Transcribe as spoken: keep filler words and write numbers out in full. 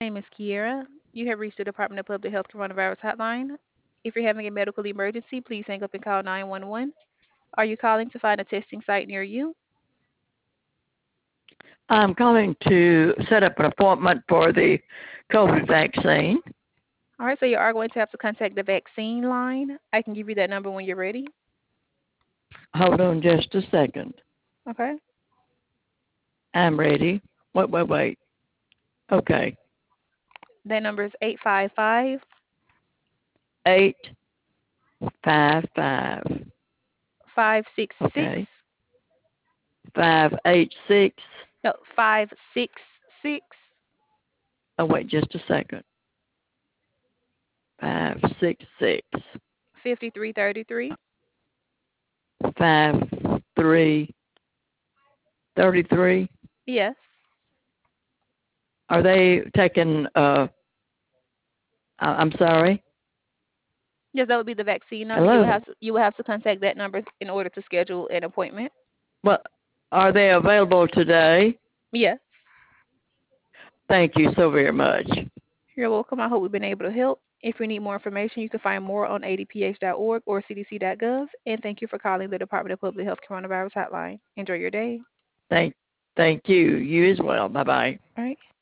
name is Kiera. You have reached the Department of Public Health Coronavirus Hotline. If you're having a medical emergency, please hang up and call nine one one. Are you calling to find a testing site near you? I'm calling to set up an appointment for the COVID vaccine. All right, so you are going to have to contact the vaccine line. I can give you that number when you're ready. Hold on just a second. Okay. I'm ready. Wait, wait, wait. Okay. That number is eight five five, Eight five five. five six six. Okay. Five eight six. No, five six six, Oh wait, just a second. Five six six. fifty three thirty three. Five three thirty three. Yes. Are they taking? Uh, I- I'm sorry. Yes, that would be the vaccine number. You would Hello. have to you would have to contact that number in order to schedule an appointment. Well, are they available today? Yes. Thank you so very much. You're welcome. I hope we've been able to help. If you need more information, you can find more on a d p h dot org or c d c dot gov. And thank you for calling the Department of Public Health Coronavirus Hotline. Enjoy your day. Thank, thank you. You as well. Bye bye. All right.